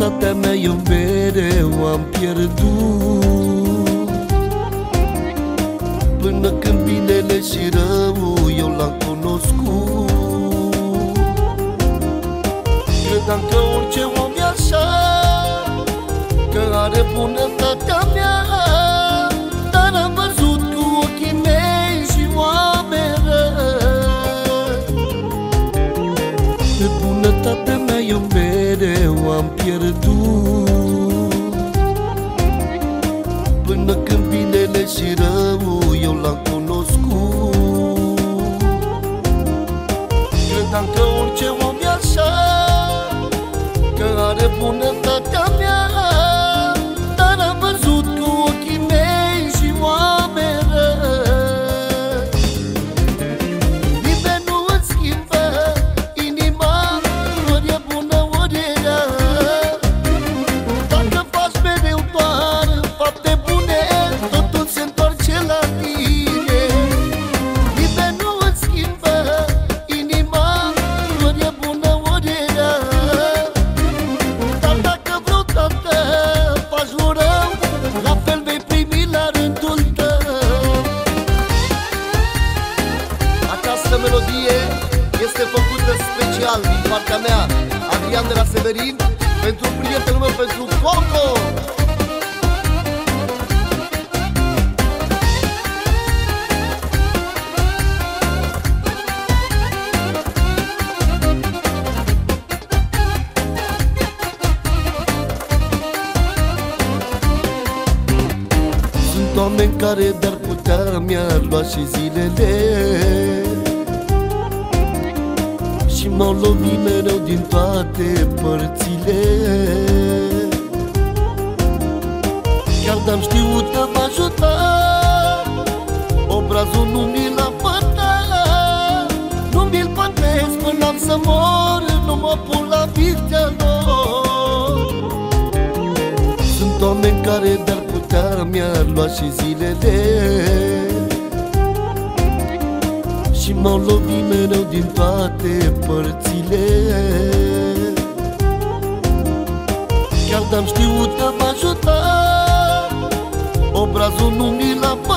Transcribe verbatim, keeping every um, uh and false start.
Bunătatea mea eu mereu am pierdut, până când binele și rău eu l-am cunoscut. Credeam că orice om e așa, că are bunătatea mea, dar am văzut cu ochii mei și oameni răi. Pe bunătatea mea eu mereu am pierdut, până când binele și rău eu l-am cunoscut. Credeam că orice om e așa, că are bunătatea mea, dar am văzut cu ochii mei și oameni răi. Nimeni nu îți schimbă inima, ori e bună, ori e rea. Dacă faci mereu doar fapte bune, totul se întoarce la tine. Nimeni nu îți schimbă inima, ori e bună, ori e rea. Dar dacă vreodată faci un rău, la fel vei primi la rândul tău. Această melodie este făcută special din partea mea, Adrian de la Severin, pentru prietenul meu, pentru Coco. Sunt oameni care de-ar putea mi-ar lua și zilele, și m-au lovit mereu din toate părțile. Chiar d-am știut că m-a ajutat, obrazul nu mi l-a pătat. Nu mi-l pătesc până am să mor, nu mă pun la birtea lor. Sunt oameni care de-ar putea mi-ar lua și zilele, și m-au lovit mereu din toate părțile. Chiar d-am știut că m-a ajutat, obrazul nu mi l-a